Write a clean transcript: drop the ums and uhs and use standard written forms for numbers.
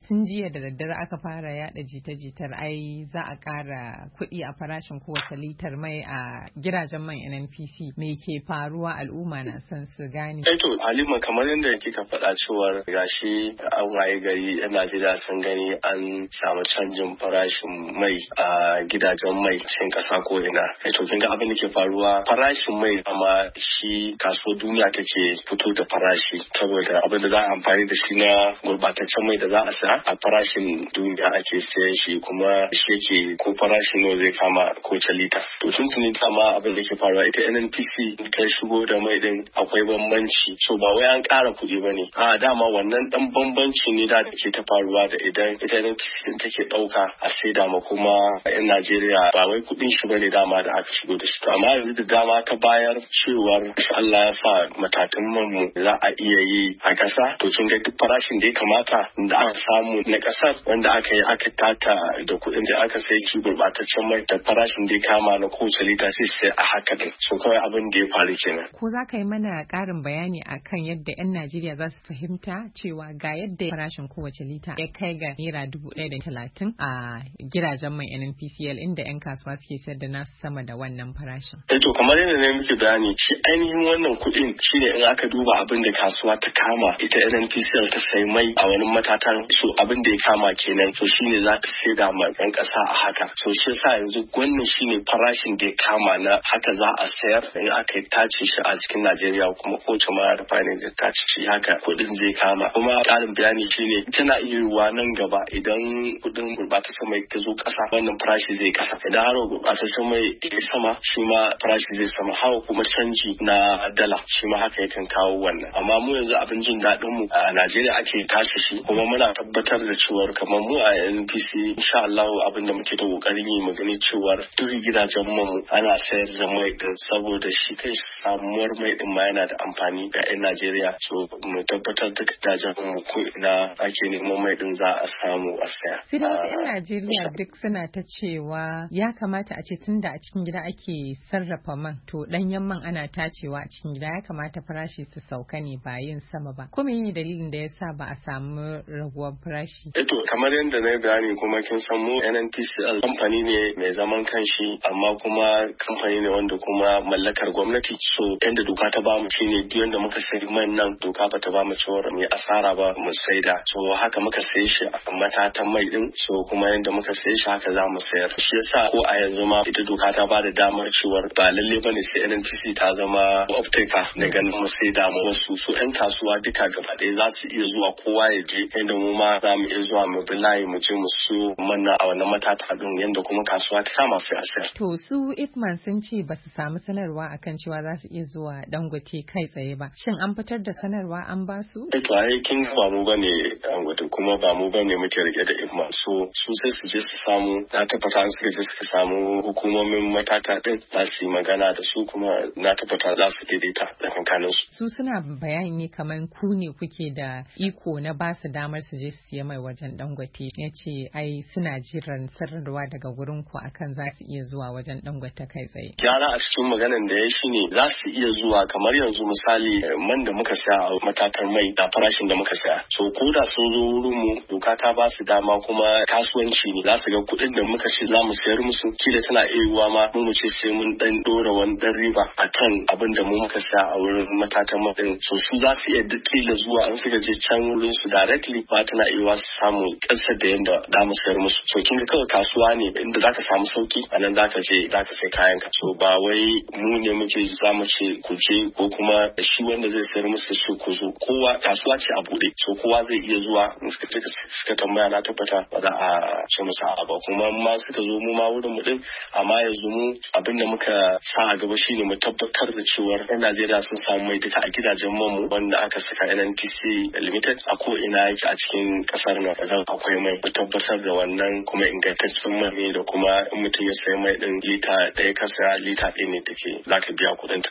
tun jiya da daddare aka fara yada jita-jitar ai za a ƙara kuɗi a farashin kowace litar mai a gidajen man NNPC. Me ke faruwa, al'umma na son su gane? To Halima, kamar yadda kika faɗa cewar gashi an waye gari 'yan Najeriya sun gani an samu canjin farashin mai a gidajen mai cikin ƙasa ko ina. To kin ga abin da ke faruwa, farashin mai amma shi kasuwar duniya take fito da farashi, saboda abin da za a amfani da shi na gurbataccen mai da za a sa a farashin duniya ake sayan shi, kuma shi yake ko farashin nawa zai kama kowace lita. To tuntuni dama abin da ke faruwa, ita NNPC ta shigo da mai din akwai bambanci, so ba wai an ƙara kuɗi bane, a dama wannan dan bambanci ne da ke ta faruwa da idan ita NNPC take ɗauka a saida ma kuma 'yan Najeriya, ba wai kuɗin shi bane dama da aka shigo da shi. Amma yanzu da dama ta bayar cewar Allah ya sa matatun man mu za a iya yi a ƙasa, to kin ga duk farashin da ya kamata da aka samu na ƙasar wanda aka yi aka tata da kuɗin da aka sai shi gurbataccen mai da farashin da ya kama na kowace lita sai a haka din. So kawai abin da ya faru kenan. Ko za ka yi mana ƙarin bayani akan yadda 'yan Najeriya za su fahimta cewa ga yadda farashin kowace lita ya kai ga naira 1,030 a gidajen mai NNPCL, inda 'yan kasuwa suke sayar da nasu sama da wannan farashin? To kamar yadda ne muke bayani, shi ainihin wannan kuɗin shine in aka duba abin da kasuwa ta kama ita NNPCL ta sai mai a wani matatan, so abin da ya kama kenan, so shine za ta saida ma 'yan ƙasa a haka. So shi yasa yanzu wannan shine farashin da ya kama na haka za a sayar in aka tace shi a cikin Najeriya, kuma kowace ma da fani da tace shi haka kuɗin zai kama. Kuma ƙarin bayani shine tana iya yiwuwa nan gaba idan kuɗin gurɓataccen mai ta zo ƙasa, wannan farashi zai ƙasa. Idan har gurɓataccen mai ya sama, shi ma farashi zai sama. Hawa kuma canji na dala, shi ma haka yakan kawo wannan. Amma mu yanzu abin jin daɗin mu a Najeriya ake tace shi, kuma muna tabbatar da cewar kamar mu a NNPC insha Allah abin da muke da kokarin yi mu gani cewar duk gidajen mu ana sayar da mai din, saboda shi kai samuwar mai din ma yana da amfani ga 'yan Najeriya. So mu tabbatar da gidajen mu ko ina ake neman mai din za a samu a saya. Sai da wasu 'yan Najeriya duk suna ta cewa ya kamata a ce tunda a cikin gida ake sarrafa man, to ɗanyen man ana tacewa a cikin gida, ya kamata farashi su sauka ne ba yin sama ba. Ko menene dalilin da yasa ba a samu raguwar farashi? To kamar yadda na bayani, kuma kin san mu NNPCL kamfani ne mai zaman kanshi, amma kuma kamfani ne wanda kuma mallakar gwamnati. So yadda doka ta bamu shine duk yanda muka sayi man nan, doka ba ta bamu cewa mu asara ba mu saida. So haka muka sayi shi a matatan mai din, so kuma yanda muka sayi shi haka za mu sayar. Shi yasa ko a yanzu ma ita doka ta bada damar cewa ba lalle bane sai NNPC ta zama off-taker na ganin mu saida mu wasu. So 'yan kasuwa duka gaba ɗaya za su iya zuwa, kowa ya je, yanda mu ma za mu iya zuwa mu bi layi mu je mu siyo manna a wannan matata din, yanda kuma kasuwa ta kama sai a sayar. To su Ipman sun ce ba su samu sanarwa akan cewa za su iya zuwa Dangote kai tsaye ba. Shin an fitar da sanarwa an ba su? To ai kin ba mu bane Dangote, kuma ba mu bane muke rike da Ipman. So su sai su je su samu, na tabbata an suka je suka samu hukumomin matata din, za su yi magana da su, kuma na tabbata za su daidaita tsakankanin su. Su suna bayani ne kamar ku ne kuke da iko na ba su damar su je su siya mai wajen Dangote. Ya ce ai suna jiran sanarwa daga gurin ku akan za su iya zuwa wajen Dangote kai tsaye. Gyara a cikin maganan da ya shi ne za su iya zuwa, kamar yanzu misali man da muka saya a matatar mai da farashin da muka saya. So ko da sun zo wurin mu, doka ta ba su dama, kuma kasuwanci ne, za su ga kuɗin da muka ce za mu sayar musu, kila tana iya yiwuwa ma mu ce sai mun dan dora wani dan riba akan abin da mu muka saya a wurin matatan mai din. So su za su iya kila zuwa an suka je can wurin su directly, ba tana iya yiwuwa su samu kansa da yanda za mu sayar musu. So kin ga kawai kasuwa ne inda zaka samu sauki, a nan zaka je zaka sai kayan ka. So ba wai mu ne muke za mu ce ku je, ko kuma shi wanda zai sayar musu su ku zo. Kowa kasuwa ce a bude, so kowa zai iya zuwa. In suka tambaya, na tabbata ba za a ce musu a ba, kuma ma suka zo mu ma wurin mu din. Amma yanzu mu abin da muka sa a gaba shine mu tabbatar da cewa 'yan Najeriya sun samu mai duka a gidajen mu wanda aka saka NNPC Limited a ko ina yake a cikin kasar nan. Zan akwai mai, mu tabbatar da wannan, kuma ingantaccen mai, da kuma in mutum ya sayi mai din lita ɗaya ka saya, lita ɗaya ne take zaka biya kuɗin ta.